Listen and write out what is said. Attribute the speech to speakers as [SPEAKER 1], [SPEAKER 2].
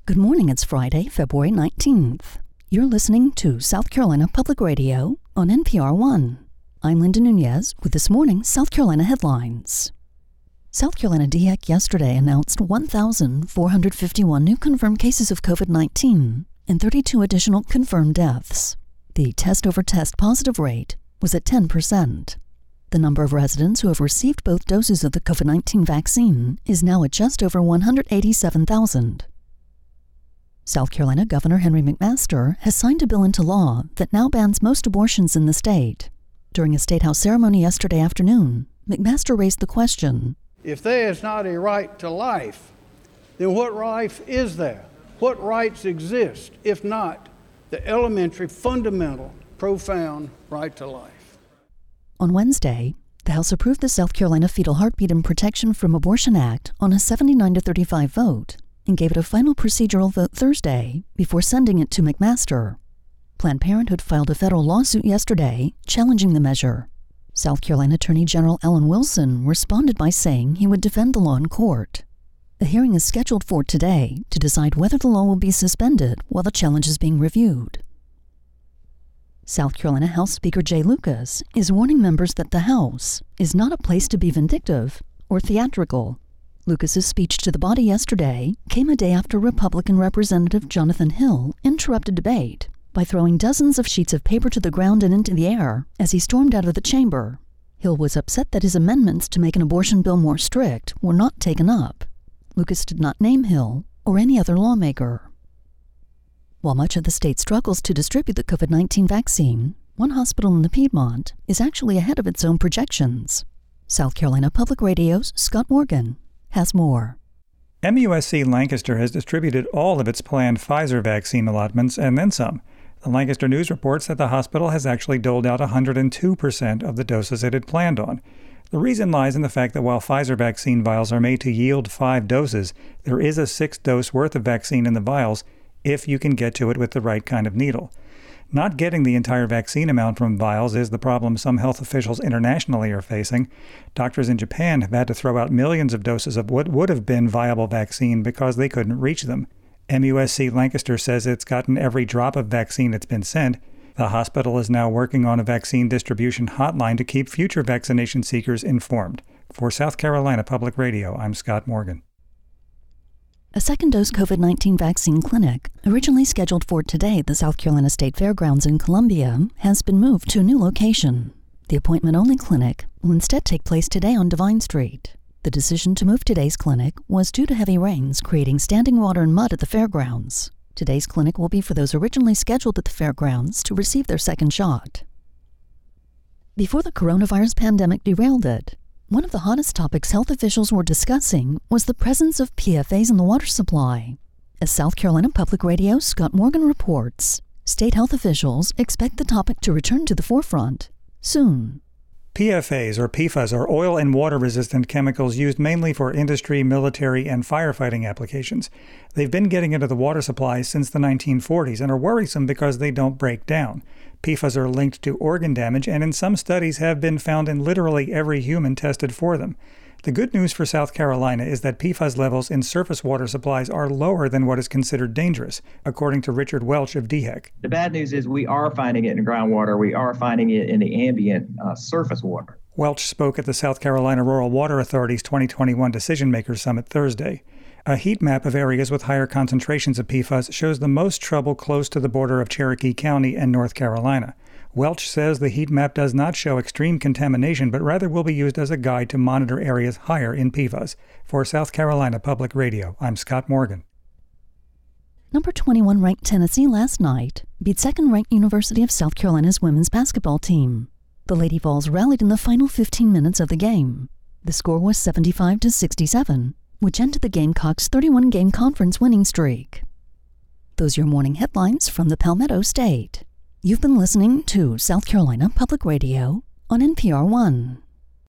[SPEAKER 1] Good morning, it's Friday, February 19th. You're listening to South Carolina Public Radio on NPR One. I'm Linda Nunez with this morning's South Carolina headlines. South Carolina DHEC yesterday announced 1,451 new confirmed cases of COVID-19 and 32 additional confirmed deaths. The test-over-test positive rate was at 10%. The number of residents who have received both doses of the COVID-19 vaccine is now at just over 187,000. South Carolina Governor Henry McMaster has signed a bill into law that now bans most abortions in the state. During a State House ceremony yesterday afternoon, McMaster raised the question,
[SPEAKER 2] if there is not a right to life, then what life is there? What rights exist, if not the elementary, fundamental, profound right to life?
[SPEAKER 1] On Wednesday, the House approved the South Carolina Fetal Heartbeat and Protection from Abortion Act on a 79-35 vote and gave it a final procedural vote Thursday before sending it to McMaster. Planned Parenthood filed a federal lawsuit yesterday challenging the measure. South Carolina Attorney General Alan Wilson responded by saying he would defend the law in court. The hearing is scheduled for today to decide whether the law will be suspended while the challenge is being reviewed. South Carolina House Speaker Jay Lucas is warning members that the House is not a place to be vindictive or theatrical. Lucas's speech to the body yesterday came a day after Republican Representative Jonathan Hill interrupted debate by throwing dozens of sheets of paper to the ground and into the air as he stormed out of the chamber. Hill was upset that his amendments to make an abortion bill more strict were not taken up. Lucas did not name Hill or any other lawmaker. While much of the state struggles to distribute the COVID-19 vaccine, one hospital in the Piedmont is actually ahead of its own projections. South Carolina Public Radio's Scott Morgan has more.
[SPEAKER 3] MUSC Lancaster has distributed all of its planned Pfizer vaccine allotments and then some. The Lancaster News reports that the hospital has actually doled out 102% of the doses it had planned on. The reason lies in the fact that while Pfizer vaccine vials are made to yield 5 doses, there is a 6-dose worth of vaccine in the vials if you can get to it with the right kind of needle. Not getting the entire vaccine amount from vials is the problem some health officials internationally are facing. Doctors in Japan have had to throw out millions of doses of what would have been viable vaccine because they couldn't reach them. MUSC Lancaster says it's gotten every drop of vaccine it's been sent. The hospital is now working on a vaccine distribution hotline to keep future vaccination seekers informed. For South Carolina Public Radio, I'm Scott Morgan.
[SPEAKER 1] A second-dose COVID-19 vaccine clinic, originally scheduled for today at the South Carolina State Fairgrounds in Columbia, has been moved to a new location. The appointment-only clinic will instead take place today on Devine Street. The decision to move today's clinic was due to heavy rains creating standing water and mud at the fairgrounds. Today's clinic will be for those originally scheduled at the fairgrounds to receive their second shot. Before the coronavirus pandemic derailed it, one of the hottest topics health officials were discussing was the presence of PFAS in the water supply. As South Carolina Public Radio's Scott Morgan reports, state health officials expect the topic to return to the forefront soon.
[SPEAKER 3] PFAS, or PFAS, are oil and water-resistant chemicals used mainly for industry, military, and firefighting applications. They've been getting into the water supply since the 1940s and are worrisome because they don't break down. PFAS are linked to organ damage and in some studies have been found in literally every human tested for them. The good news for South Carolina is that PFAS levels in surface water supplies are lower than what is considered dangerous, according to Richard Welch of DHEC.
[SPEAKER 4] The bad news is we are finding it in groundwater. We are finding it in the ambient surface water.
[SPEAKER 3] Welch spoke at the South Carolina Rural Water Authority's 2021 Decision Makers Summit Thursday. A heat map of areas with higher concentrations of PFAS shows the most trouble close to the border of Cherokee County and North Carolina. Welch says the heat map does not show extreme contamination, but rather will be used as a guide to monitor areas higher in PFAS. For South Carolina Public Radio, I'm Scott Morgan.
[SPEAKER 1] Number 21 ranked Tennessee last night beat second-ranked University of South Carolina's women's basketball team. The Lady Vols rallied in the final 15 minutes of the game. The score was 75-67, which ended the Gamecocks' 31-game conference winning streak. Those are your morning headlines from the Palmetto State. You've been listening to South Carolina Public Radio on NPR One.